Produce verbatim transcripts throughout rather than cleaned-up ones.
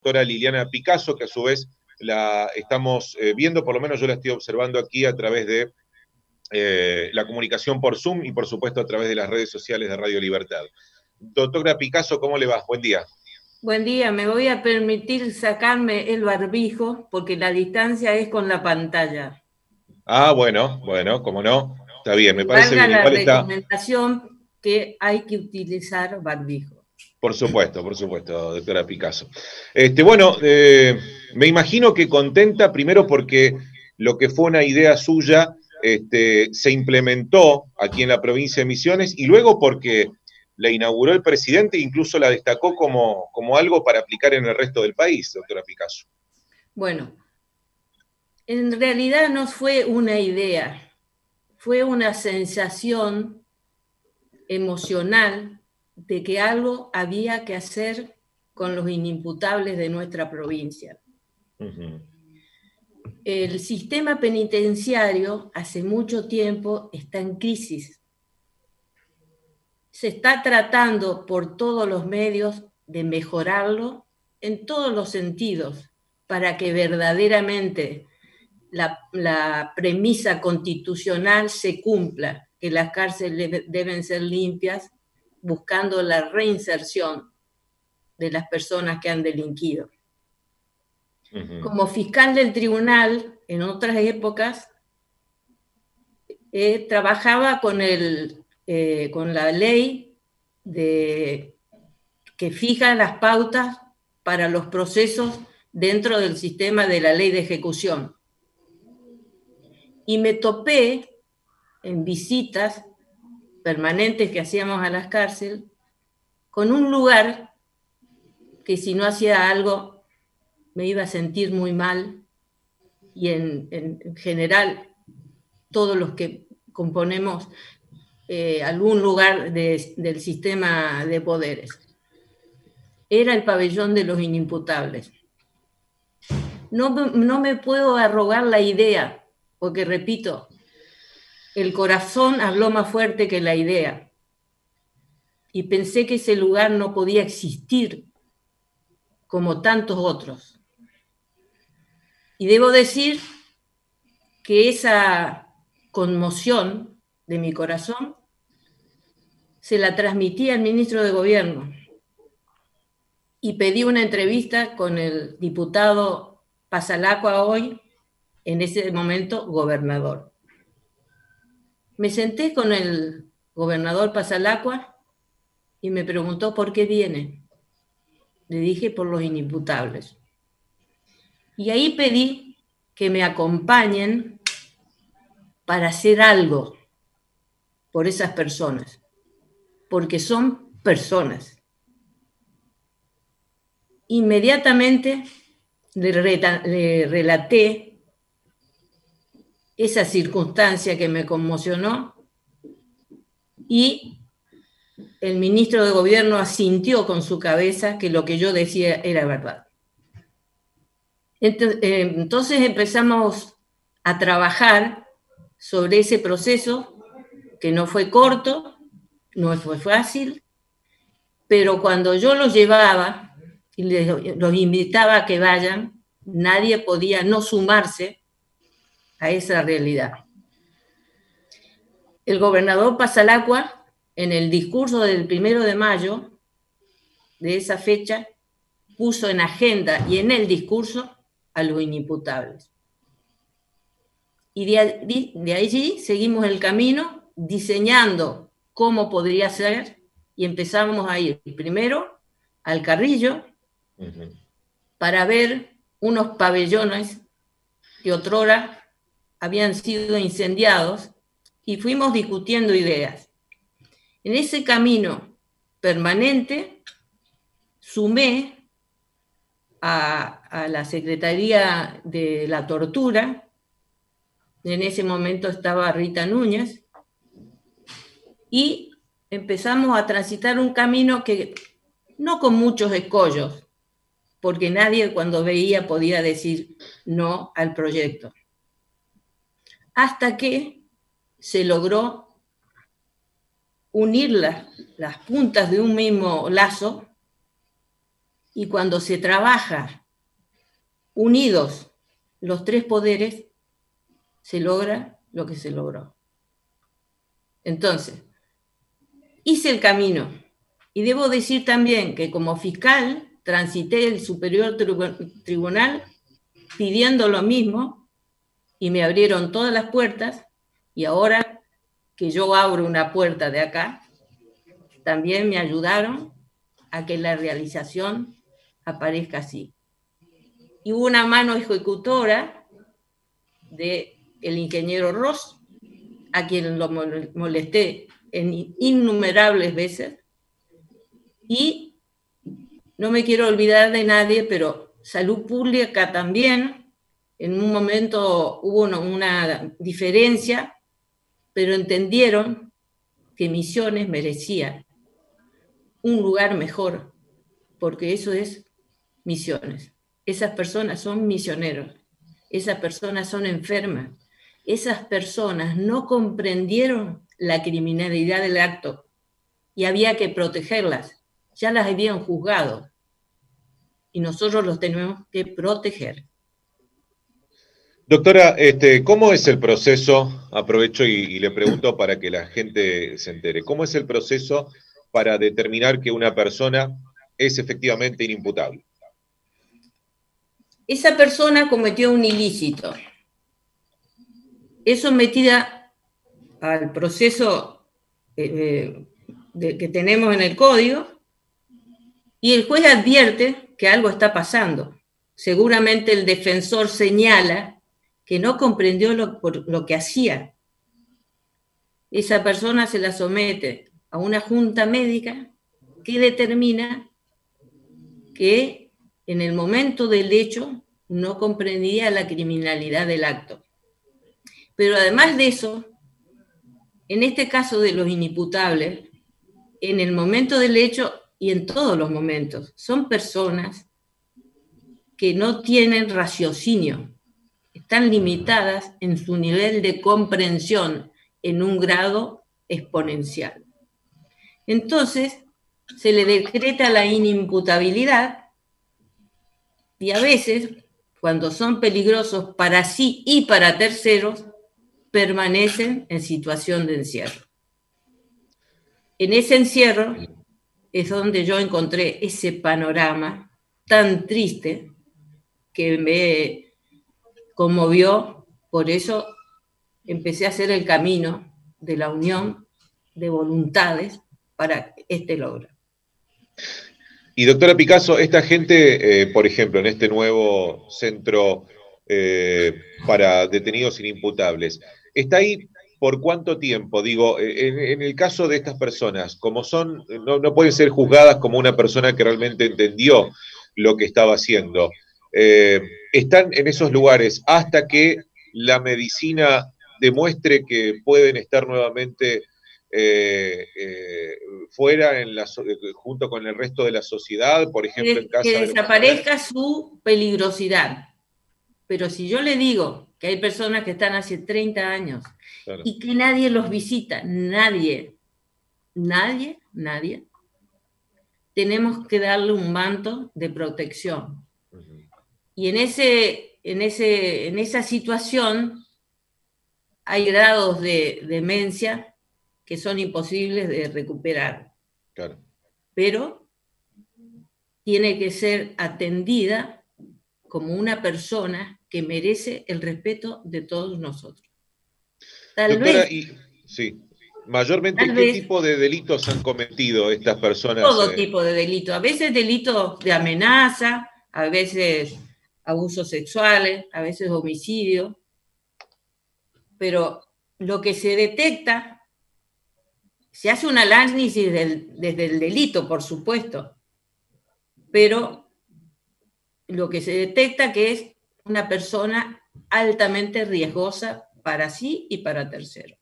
doctora Liliana Picasso, que a su vez la estamos eh, viendo, por lo menos yo la estoy observando aquí a través de eh, la comunicación por Zoom y por supuesto a través de las redes sociales de Radio Libertad. Doctora Picasso, ¿cómo le va? Buen día. Buen día, me voy a permitir sacarme el barbijo porque la distancia es con la pantalla. Ah, bueno, bueno, como no, está bien, me y parece valga bien. la Igual está... recomendación que hay que utilizar barbijo. Por supuesto, por supuesto, doctora Picasso. Este, bueno, eh, me imagino que contenta primero porque lo que fue una idea suya este, se implementó aquí en la provincia de Misiones y luego porque la inauguró el presidente e incluso la destacó como, como algo para aplicar en el resto del país, doctora Picasso. Bueno, en realidad no fue una idea, fue una sensación emocional de que algo había que hacer con los inimputables de nuestra provincia. Uh-huh. El sistema penitenciario hace mucho tiempo está en crisis. Se está tratando por todos los medios de mejorarlo en todos los sentidos para que verdaderamente la, la premisa constitucional se cumpla, que las cárceles deben ser limpias, buscando la reinserción de las personas que han delinquido. Uh-huh. Como fiscal del tribunal, en otras épocas, eh, trabajaba con, el, eh, con la ley de, que fija las pautas para los procesos dentro del sistema de la ley de ejecución. Y me topé en visitas permanentes que hacíamos a las cárceles con un lugar que si no hacía algo me iba a sentir muy mal y en, en, en general todos los que componemos eh, algún lugar de, del sistema de poderes. Era el pabellón de los inimputables. No, no me puedo arrogar la idea, porque repito, el corazón habló más fuerte que la idea. Y pensé que ese lugar no podía existir como tantos otros. Y debo decir que esa conmoción de mi corazón se la transmití al ministro de Gobierno y pedí una entrevista con el diputado Pasalacua, hoy, en ese momento, gobernador. Me senté con el gobernador Pasalacua y me preguntó por qué viene. Le dije por los inimputables. Y ahí pedí que me acompañen para hacer algo por esas personas, porque son personas. Inmediatamente le, reta, le relaté esa circunstancia que me conmocionó y el ministro de Gobierno asintió con su cabeza que lo que yo decía era verdad. Entonces, eh, entonces empezamos a trabajar sobre ese proceso que no fue corto, no fue fácil, pero cuando yo los llevaba y les, los invitaba a que vayan, nadie podía no sumarse a esa realidad. El gobernador Pasalacua, en el discurso del primero de mayo de esa fecha, puso en agenda y en el discurso a los inimputables. Y de, de allí seguimos el camino diseñando cómo podría ser y empezamos a ir primero al Carrillo uh-huh. para ver unos pabellones que otrora habían sido incendiados y fuimos discutiendo ideas. En ese camino permanente sumé a, a la Secretaría de la Tortura. En ese momento estaba Rita Núñez y empezamos a transitar un camino que no con muchos escollos, porque nadie cuando veía podía decir no al proyecto. Hasta que se logró unir las, las puntas de un mismo lazo Y cuando se trabaja unidos los tres poderes, se logra lo que se logró. Entonces, hice el camino. Y debo decir también que como fiscal transité el Superior Tribunal pidiendo lo mismo y me abrieron todas las puertas, y ahora que yo abro una puerta de acá, también me ayudaron a que la realización aparezca así. Y hubo una mano ejecutora del ingeniero Ross, a quien lo molesté en innumerables veces, y no me quiero olvidar de nadie, pero Salud Pública también, en un momento hubo una, una diferencia, pero entendieron que Misiones merecía un lugar mejor, porque eso es Misiones. Esas personas son misioneros, esas personas son enfermas, esas personas no comprendieron la criminalidad del acto y había que protegerlas. Ya las habían juzgado y nosotros los tenemos que proteger. Doctora, este, ¿cómo es el proceso? Aprovecho y, y le pregunto para que la gente se entere. ¿Cómo es el proceso para determinar que una persona es efectivamente inimputable? Esa persona cometió un ilícito. Es sometida al proceso eh, de, que tenemos en el código y el juez advierte que algo está pasando. Seguramente el defensor señala que no comprendió lo, por, lo que hacía. Esa persona se la somete a una junta médica que determina que en el momento del hecho no comprendía la criminalidad del acto. Pero además de eso, en este caso de los inimputables, en el momento del hecho y en todos los momentos, son personas que no tienen raciocinio, están limitadas en su nivel de comprensión en un grado exponencial. Entonces, se le decreta la inimputabilidad y a veces, cuando son peligrosos para sí y para terceros, permanecen en situación de encierro. En ese encierro es donde yo encontré ese panorama tan triste que me conmovió, por eso empecé a hacer el camino de la unión de voluntades para este logro. Y doctora Picasso, esta gente, eh, por ejemplo, en este nuevo centro eh, para detenidos inimputables, ¿está ahí por cuánto tiempo? Digo, en, en el caso de estas personas, como son, no, no pueden ser juzgadas como una persona que realmente entendió lo que estaba haciendo. Eh, ¿Están en esos lugares hasta que la medicina demuestre que pueden estar nuevamente Eh, eh, fuera en la, junto con el resto de la sociedad, por ejemplo, que, en casa que de desaparezca los su peligrosidad? Pero si yo le digo que hay personas que están hace treinta años, claro, y que nadie los visita, nadie, nadie, nadie, tenemos que darle un manto de protección. Uh-huh. Y en, ese, en, ese, en esa situación hay grados de demencia que son imposibles de recuperar. Claro. Pero tiene que ser atendida como una persona que merece el respeto de todos nosotros. Tal Doctora, vez, y, sí, mayormente, tal ¿qué vez, tipo de delitos han cometido estas personas? Todo eh? tipo de delitos. A veces delitos de amenaza, a veces abusos sexuales, a veces homicidio. Pero lo que se detecta, se hace un análisis del, desde el delito, por supuesto, pero lo que se detecta que es una persona altamente riesgosa para sí y para terceros.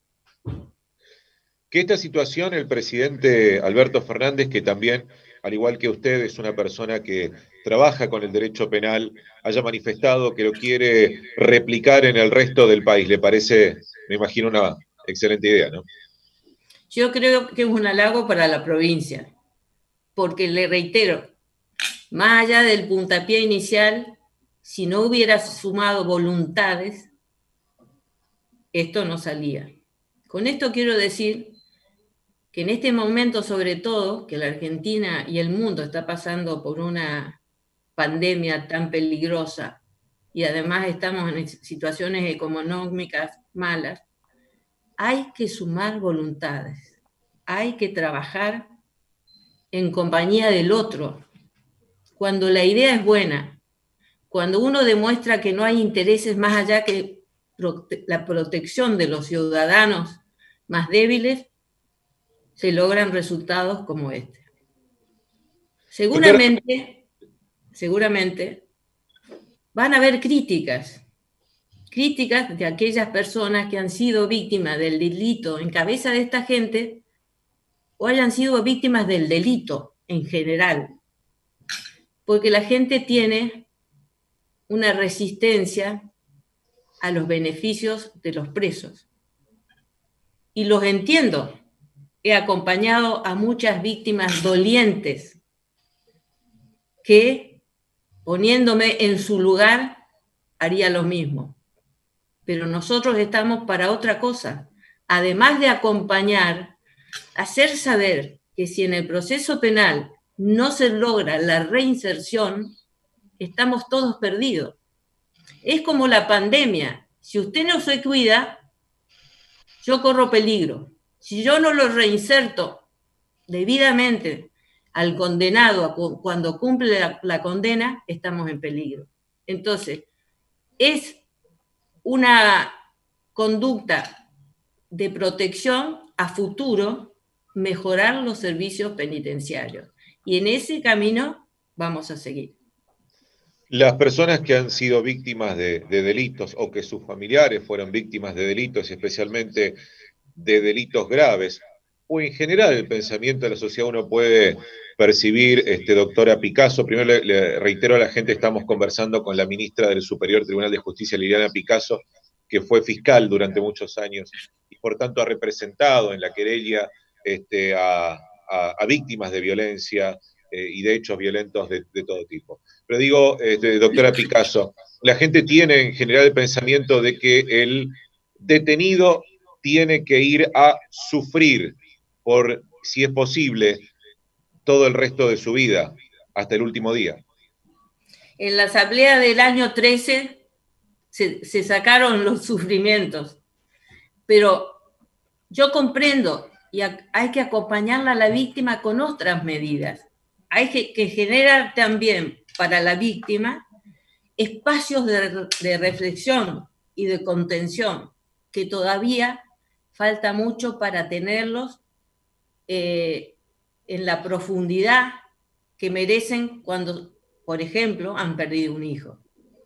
Que esta situación, el presidente Alberto Fernández, que también, al igual que usted, es una persona que trabaja con el derecho penal, haya manifestado que lo quiere replicar en el resto del país. ¿Le parece, me imagino, una excelente idea, no? Yo creo que es un halago para la provincia, porque le reitero, Más allá del puntapié inicial, si no hubiera sumado voluntades, esto no salía. Con esto quiero decir que en este momento, sobre todo, que la Argentina y el mundo está pasando por una pandemia tan peligrosa y además estamos en situaciones económicas malas, hay que sumar voluntades, hay que trabajar en compañía del otro. Cuando la idea es buena, cuando uno demuestra que no hay intereses más allá que prote- la protección de los ciudadanos más débiles, se logran resultados como este. Seguramente, seguramente van a haber críticas, críticas de aquellas personas que han sido víctimas del delito en cabeza de esta gente o hayan sido víctimas del delito en general, porque la gente tiene una resistencia a los beneficios de los presos. Y los entiendo. He acompañado a muchas víctimas dolientes que, poniéndome en su lugar, haría lo mismo. Pero nosotros estamos para otra cosa. Además de acompañar, hacer saber que si en el proceso penal no se logra la reinserción, estamos todos perdidos. Es como la pandemia. Si usted no se cuida, yo corro peligro. Si yo no lo reinserto debidamente al condenado cuando cumple la, la condena, estamos en peligro. Entonces, es una conducta de protección a futuro, mejorar los servicios penitenciarios. Y en ese camino vamos a seguir. Las personas que han sido víctimas de, de delitos o que sus familiares fueron víctimas de delitos, especialmente de delitos graves, o en general el pensamiento de la sociedad uno puede percibir, este, doctora Picasso. Primero le, le reitero a la gente, estamos conversando con la ministra del Superior Tribunal de Justicia, Liliana Picasso, que fue fiscal durante muchos años y por tanto ha representado en la querella este, a, a, a víctimas de violencia eh, y de hechos violentos de, de todo tipo. Pero digo, este, doctora Picasso, la gente tiene en general el pensamiento de que el detenido tiene que ir a sufrir por, si es posible, todo el resto de su vida, hasta el último día. En la asamblea del año trece se, se sacaron los sufrimientos, pero yo comprendo y a, hay que acompañarla a la víctima con otras medidas. Hay que, que generar también para la víctima espacios de, de reflexión y de contención, que todavía falta mucho para tenerlos eh, en la profundidad que merecen cuando, por ejemplo, han perdido un hijo.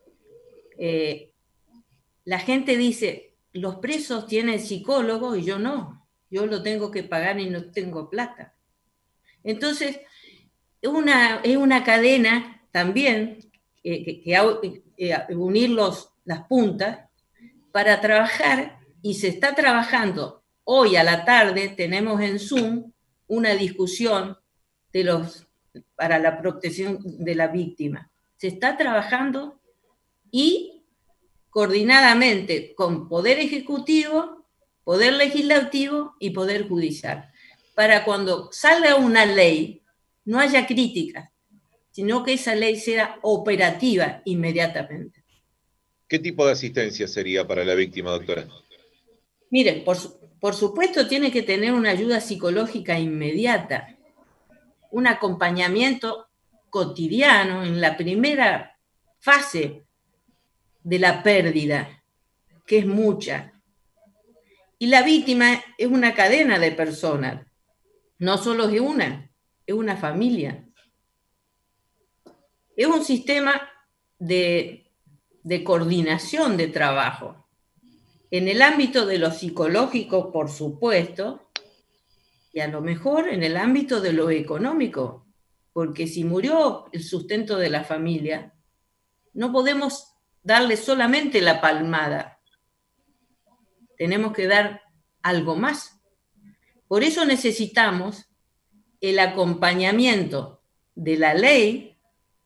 Eh, la gente dice, los presos tienen psicólogos y yo no, yo lo tengo que pagar y no tengo plata. Entonces, una, es una cadena también eh, que, que eh, unir los, las puntas para trabajar, y se está trabajando. Hoy a la tarde tenemos en Zoom una discusión de los, para la protección de la víctima. Se está trabajando y coordinadamente con Poder Ejecutivo, Poder Legislativo y Poder Judicial, para cuando salga una ley no haya críticas, sino que esa ley sea operativa inmediatamente. ¿Qué tipo de asistencia sería para la víctima, doctora? Miren, por, por supuesto tiene que tener una ayuda psicológica inmediata, un acompañamiento cotidiano en la primera fase de la pérdida, que es mucha. Y la víctima es una cadena de personas, no solo es una, es una familia. Es un sistema de, de coordinación de trabajo. En el ámbito de lo psicológico, por supuesto, y a lo mejor en el ámbito de lo económico, porque si murió el sustento de la familia, no podemos darle solamente la palmada, tenemos que dar algo más. Por eso necesitamos el acompañamiento de la ley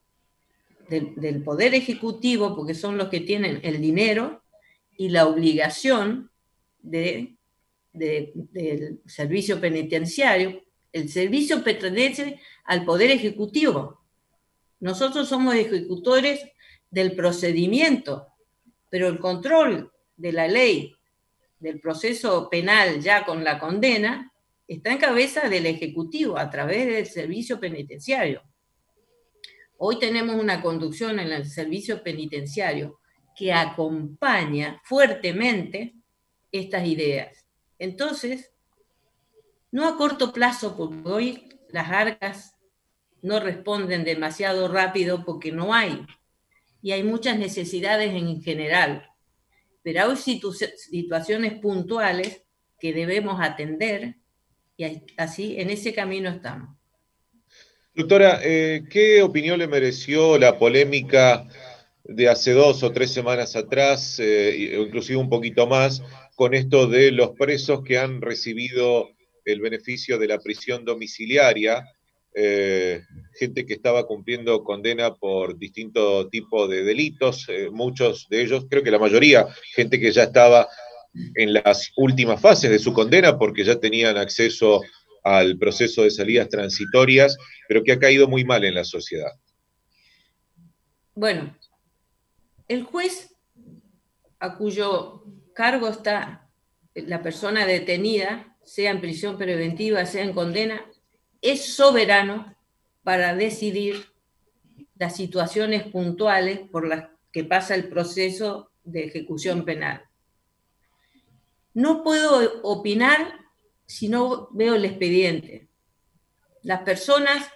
del, del Poder Ejecutivo, porque son los que tienen el dinero y la obligación de, de, del servicio penitenciario. El servicio pertenece al Poder Ejecutivo. Nosotros somos ejecutores del procedimiento, pero el control de la ley, del proceso penal ya con la condena, está en cabeza del Ejecutivo a través del servicio penitenciario. Hoy tenemos una conducción en el servicio penitenciario que acompaña fuertemente estas ideas. Entonces, no a corto plazo, porque hoy las arcas no responden demasiado rápido porque no hay, y hay muchas necesidades en general, pero hay situ situaciones puntuales que debemos atender, y así en ese camino estamos. Doctora, eh, ¿qué opinión le mereció la polémica de hace dos o tres semanas atrás, eh, o inclusive un poquito más, con esto de los presos que han recibido el beneficio de la prisión domiciliaria, eh, gente que estaba cumpliendo condena por distintos tipos de delitos, eh, muchos de ellos, creo que la mayoría, gente que ya estaba en las últimas fases de su condena porque ya tenían acceso al proceso de salidas transitorias, pero que ha caído muy mal en la sociedad? Bueno, el juez a cuyo cargo está la persona detenida, sea en prisión preventiva, sea en condena, es soberano para decidir las situaciones puntuales por las que pasa el proceso de ejecución penal. No puedo opinar si no veo el expediente. Las personas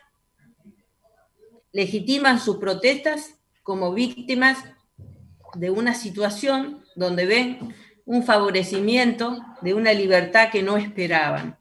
legitiman sus protestas como víctimas de una situación donde ven un favorecimiento de una libertad que no esperaban.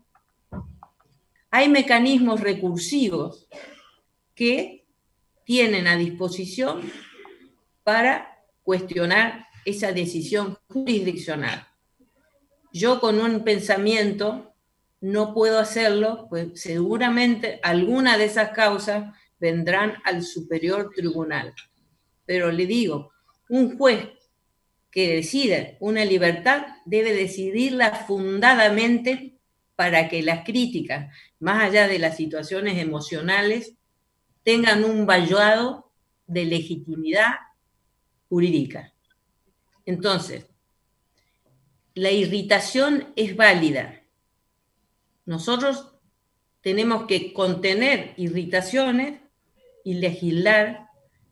Hay mecanismos recursivos que tienen a disposición para cuestionar esa decisión jurisdiccional. Yo con un pensamiento no puedo hacerlo, pues seguramente alguna de esas causas vendrán al superior tribunal. Pero le digo, un juez que decide una libertad debe decidirla fundadamente para que las críticas, más allá de las situaciones emocionales, tengan un vallado de legitimidad jurídica. Entonces, la irritación es válida. Nosotros tenemos que contener irritaciones y legislar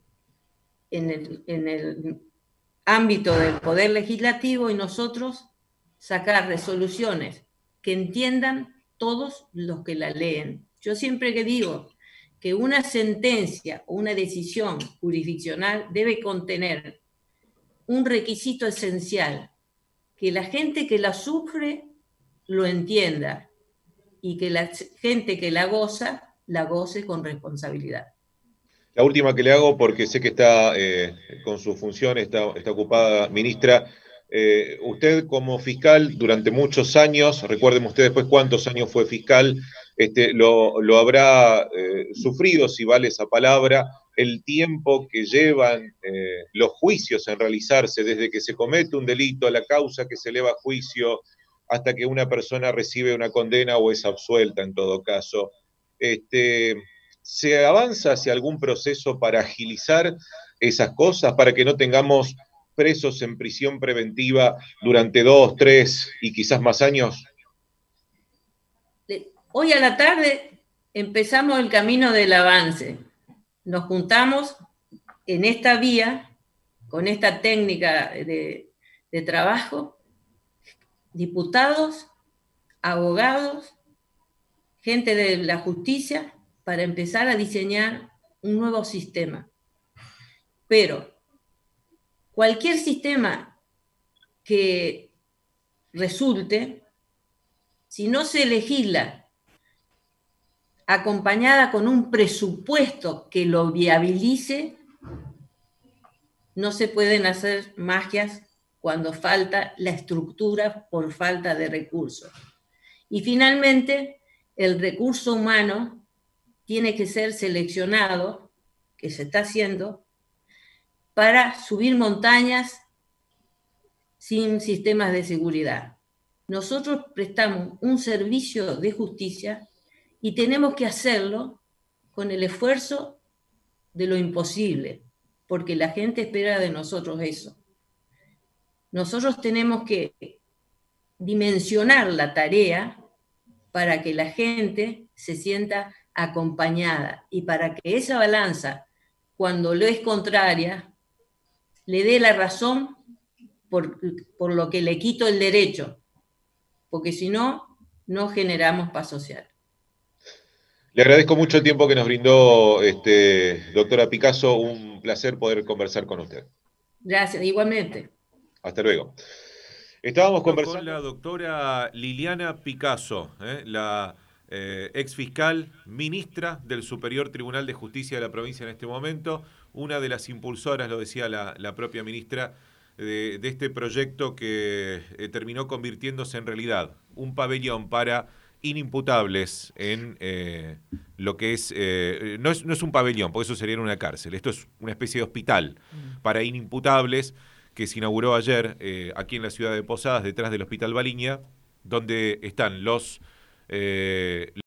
en el, en el ámbito del poder legislativo y nosotros sacar resoluciones que entiendan todos los que la leen. Yo siempre que digo que una sentencia o una decisión jurisdiccional debe contener un requisito esencial, que la gente que la sufre lo entienda y que la gente que la goza, la goce con responsabilidad. La última que le hago, porque sé que está eh, con su función, está, está ocupada, ministra. Eh, usted como fiscal durante muchos años, recuerden ustedes después cuántos años fue fiscal, este, lo, lo habrá eh, sufrido, si vale esa palabra, el tiempo que llevan eh, los juicios en realizarse, desde que se comete un delito, la causa que se eleva a juicio, hasta que una persona recibe una condena o es absuelta en todo caso. Este, ¿Se avanza hacia algún proceso para agilizar esas cosas, para que no tengamos presos en prisión preventiva durante dos, tres y quizás más años? Hoy a la tarde empezamos el camino del avance. Nos juntamos en esta vía, con esta técnica de, de trabajo, diputados, abogados, gente de la justicia, para empezar a diseñar un nuevo sistema. Pero cualquier sistema que resulte, si no se legisla acompañada con un presupuesto que lo viabilice, no se pueden hacer magias cuando falta la estructura por falta de recursos. Y finalmente, el recurso humano tiene que ser seleccionado, que se está haciendo, para subir montañas sin sistemas de seguridad. Nosotros prestamos un servicio de justicia y tenemos que hacerlo con el esfuerzo de lo imposible, porque la gente espera de nosotros eso. Nosotros tenemos que dimensionar la tarea para que la gente se sienta acompañada y para que esa balanza, cuando le es contraria, le dé la razón por, por lo que le quito el derecho, porque si no, no generamos paz social. Le agradezco mucho el tiempo que nos brindó, este, doctora Picasso, un placer poder conversar con usted. Gracias, igualmente. Hasta luego. Estábamos conversando con la doctora Liliana Picasso, ¿eh? la eh, ex fiscal, ministra del Superior Tribunal de Justicia de la provincia en este momento, una de las impulsoras, lo decía la, la propia ministra, de, de este proyecto que eh, terminó convirtiéndose en realidad un pabellón para inimputables en eh, lo que es, eh, no es, no es un pabellón, porque eso sería una cárcel, esto es una especie de hospital para inimputables que se inauguró ayer eh, aquí en la ciudad de Posadas, detrás del Hospital Baliña, donde están los... Eh,